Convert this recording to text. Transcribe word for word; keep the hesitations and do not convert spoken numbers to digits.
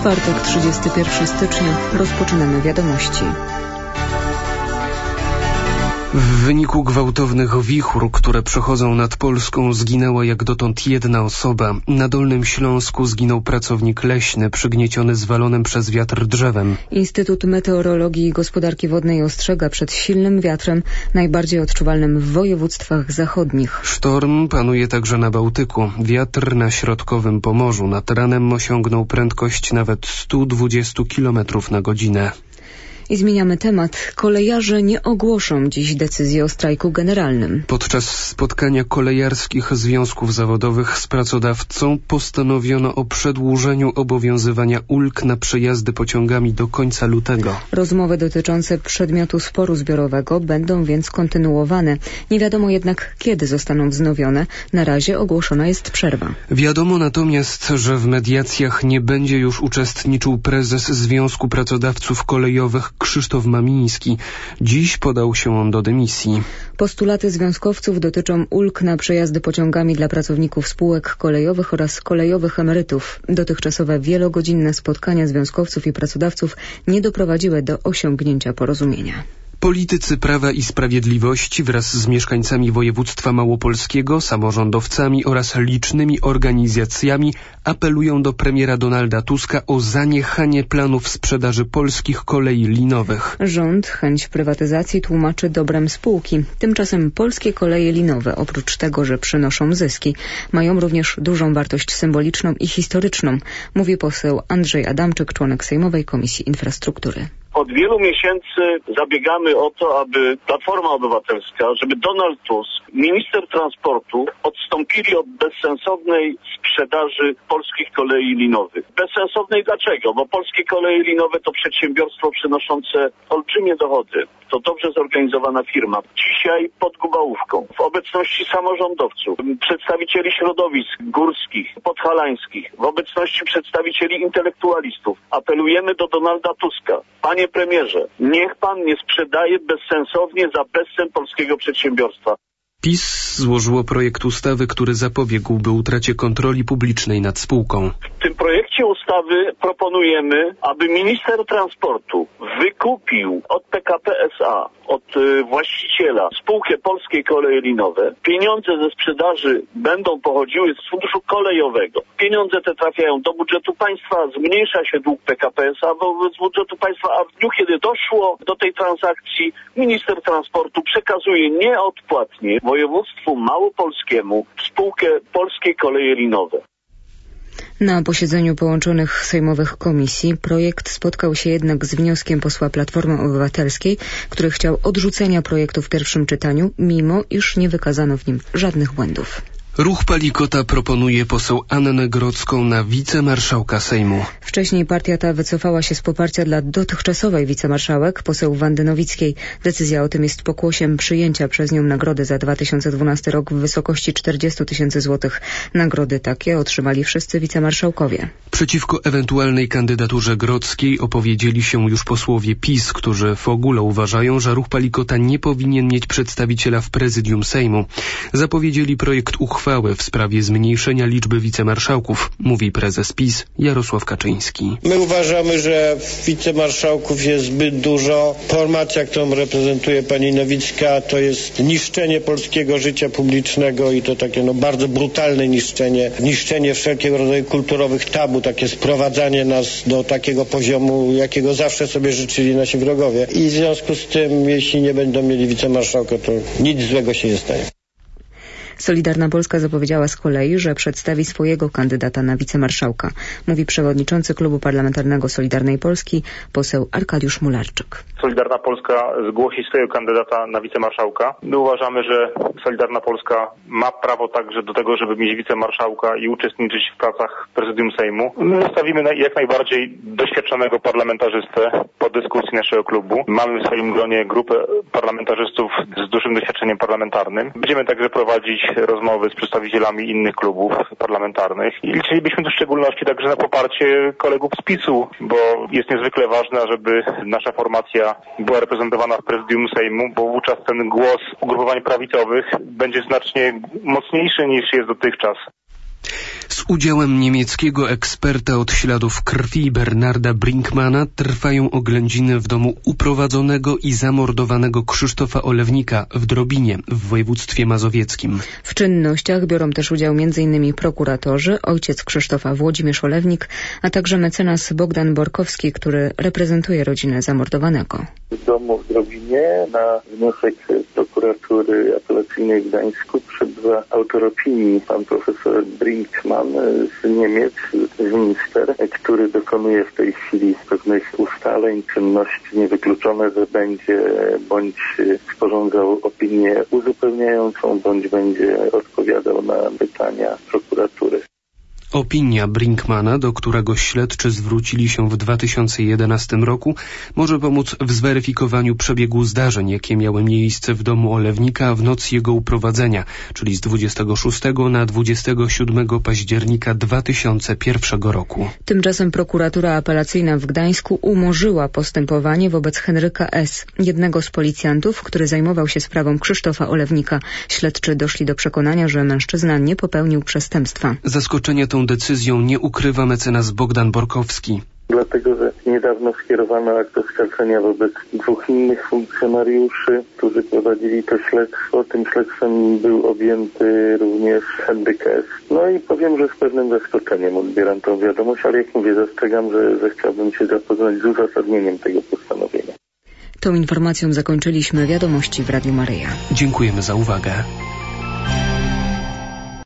Czwartek, trzydziestego pierwszego stycznia. Rozpoczynamy wiadomości. W wyniku gwałtownych wichur, które przechodzą nad Polską, zginęła jak dotąd jedna osoba. Na Dolnym Śląsku zginął pracownik leśny, przygnieciony zwalonym przez wiatr drzewem. Instytut Meteorologii i Gospodarki Wodnej ostrzega przed silnym wiatrem, najbardziej odczuwalnym w województwach zachodnich. Sztorm panuje także na Bałtyku. Wiatr na środkowym Pomorzu nad ranem osiągnął prędkość nawet sto dwadzieścia kilometrów na godzinę. I zmieniamy temat. Kolejarze nie ogłoszą dziś decyzji o strajku generalnym. Podczas spotkania kolejarskich związków zawodowych z pracodawcą postanowiono o przedłużeniu obowiązywania ulg na przejazdy pociągami do końca lutego. Rozmowy dotyczące przedmiotu sporu zbiorowego będą więc kontynuowane. Nie wiadomo jednak, kiedy zostaną wznowione. Na razie ogłoszona jest przerwa. Wiadomo natomiast, że w mediacjach nie będzie już uczestniczył prezes Związku Pracodawców Kolejowych Krzysztof Mamiński. Dziś podał się on do dymisji. Postulaty związkowców dotyczą ulg na przejazdy pociągami dla pracowników spółek kolejowych oraz kolejowych emerytów. Dotychczasowe wielogodzinne spotkania związkowców i pracodawców nie doprowadziły do osiągnięcia porozumienia. Politycy Prawa i Sprawiedliwości wraz z mieszkańcami województwa małopolskiego, samorządowcami oraz licznymi organizacjami apelują do premiera Donalda Tuska o zaniechanie planów sprzedaży polskich kolei linowych. Rząd chęć prywatyzacji tłumaczy dobrem spółki. Tymczasem polskie koleje linowe, oprócz tego, że przynoszą zyski, mają również dużą wartość symboliczną i historyczną, mówi poseł Andrzej Adamczyk, członek Sejmowej Komisji Infrastruktury. Od wielu miesięcy zabiegamy o to, aby Platforma Obywatelska, żeby Donald Tusk, minister transportu odstąpili od bezsensownej sprzedaży polskich kolei linowych. Bezsensownej dlaczego? Bo polskie koleje linowe to przedsiębiorstwo przynoszące olbrzymie dochody. To dobrze zorganizowana firma. Dzisiaj pod Gubałówką, w obecności samorządowców, przedstawicieli środowisk górskich, podhalańskich, w obecności przedstawicieli intelektualistów apelujemy do Donalda Tuska. Panie premierze, niech pan nie sprzedaje bezsensownie za bezcen polskiego przedsiębiorstwa. PiS złożyło projekt ustawy, który zapobiegłby utracie kontroli publicznej nad spółką. W tym projekcie ustawy proponujemy, aby minister transportu wykupił od P K P S A, od y, właściciela spółkę Polskie Koleje Linowe. Pieniądze ze sprzedaży będą pochodziły z funduszu kolejowego. Pieniądze te trafiają do budżetu państwa, zmniejsza się dług P K P S A wobec budżetu państwa, a w dniu, kiedy doszło do tej transakcji, minister transportu przekazuje nieodpłatnie województwu małopolskiemu spółkę Polskie Koleje Linowe. Na posiedzeniu połączonych sejmowych komisji projekt spotkał się jednak z wnioskiem posła Platformy Obywatelskiej, który chciał odrzucenia projektu w pierwszym czytaniu, mimo iż nie wykazano w nim żadnych błędów. Ruch Palikota proponuje poseł Annę Grodzką na wicemarszałka Sejmu. Wcześniej partia ta wycofała się z poparcia dla dotychczasowej wicemarszałek, poseł Wandy Nowickiej. Decyzja o tym jest pokłosiem przyjęcia przez nią nagrody za dwa tysiące dwunasty rok w wysokości czterdzieści tysięcy złotych. Nagrody takie otrzymali wszyscy wicemarszałkowie. Przeciwko ewentualnej kandydaturze Grodzkiej opowiedzieli się już posłowie PiS, którzy w ogóle uważają, że Ruch Palikota nie powinien mieć przedstawiciela w prezydium Sejmu. Zapowiedzieli projekt uchwały w sprawie zmniejszenia liczby wicemarszałków, mówi prezes PiS Jarosław Kaczyński. My uważamy, że wicemarszałków jest zbyt dużo. Formacja, którą reprezentuje pani Nowicka, to jest niszczenie polskiego życia publicznego i to takie no, bardzo brutalne niszczenie. Niszczenie wszelkiego rodzaju kulturowych tabu, takie sprowadzanie nas do takiego poziomu, jakiego zawsze sobie życzyli nasi wrogowie. I w związku z tym, jeśli nie będą mieli wicemarszałka, to nic złego się nie stanie. Solidarna Polska zapowiedziała z kolei, że przedstawi swojego kandydata na wicemarszałka, mówi przewodniczący Klubu Parlamentarnego Solidarnej Polski, poseł Arkadiusz Mularczyk. Solidarna Polska zgłosi swojego kandydata na wicemarszałka. My uważamy, że Solidarna Polska ma prawo także do tego, żeby mieć wicemarszałka i uczestniczyć w pracach prezydium Sejmu. My zostawimy jak najbardziej doświadczonego parlamentarzystę po dyskusji naszego klubu. Mamy w swoim gronie grupę parlamentarzystów z dużym doświadczeniem parlamentarnym. Będziemy także prowadzić rozmowy z przedstawicielami innych klubów parlamentarnych i liczylibyśmy w szczególności także na poparcie kolegów z PiS-u, bo jest niezwykle ważne, żeby nasza formacja była reprezentowana w prezydium Sejmu, bo wówczas ten głos ugrupowań prawicowych będzie znacznie mocniejszy niż jest dotychczas. Z udziałem niemieckiego eksperta od śladów krwi Bernarda Brinkmana trwają oględziny w domu uprowadzonego i zamordowanego Krzysztofa Olewnika w Drobinie w województwie mazowieckim. W czynnościach biorą też udział m in prokuratorzy, ojciec Krzysztofa Włodzimierz Olewnik, a także mecenas Bogdan Borkowski, który reprezentuje rodzinę zamordowanego. W domu w Drobinie na wniosek prokuratury apelacyjnej w Gdańsku przebywa autor opinii, pan profesor Brinkman z Niemiec, z Münster, który dokonuje w tej chwili pewnych ustaleń, czynności niewykluczone, że będzie bądź sporządzał opinię uzupełniającą, bądź będzie odpowiadał na pytania prokuratury. Opinia Brinkmana, do którego śledczy zwrócili się w dwa tysiące jedenastym roku, może pomóc w zweryfikowaniu przebiegu zdarzeń, jakie miały miejsce w domu Olewnika w noc jego uprowadzenia, czyli z dwudziestego szóstego na dwudziestego siódmego października dwa tysiące pierwszego roku. Tymczasem prokuratura apelacyjna w Gdańsku umorzyła postępowanie wobec Henryka S., jednego z policjantów, który zajmował się sprawą Krzysztofa Olewnika. Śledczy doszli do przekonania, że mężczyzna nie popełnił przestępstwa. Zaskoczenie tą decyzją nie ukrywa mecenas Bogdan Borkowski. Dlatego, że niedawno skierowano akt oskarżenia wobec dwóch innych funkcjonariuszy, którzy prowadzili to śledztwo. Tym śledztwem był objęty również Henryk S. No i powiem, że z pewnym zaskoczeniem odbieram tą wiadomość, ale jak mówię, zastrzegam, że, że chciałbym się zapoznać z uzasadnieniem tego postanowienia. Tą informacją zakończyliśmy Wiadomości w Radiu Maryja. Dziękujemy za uwagę.